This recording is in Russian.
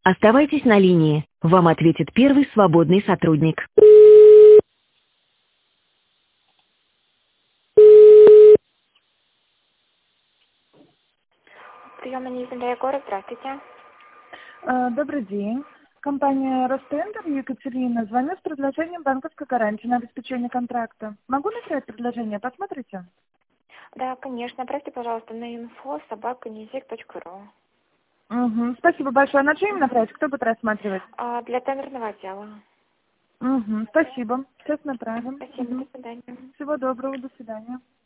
Оставайтесь на линии. Вам ответит первый свободный сотрудник. Приемный земля город, здравствуйте. Добрый день. Компания Ростендер, Екатерина. Звоню с предложением банковской гарантии на обеспечение контракта. Могу написать предложение? Посмотрите. Да, конечно. Отправьте, пожалуйста, на info@newsec.ru. Угу. Спасибо большое. На что именно направить? Кто будет рассматривать? Для тендерного отдела. Угу. Спасибо. Сейчас направим. Спасибо, до свидания. Всего доброго. До свидания.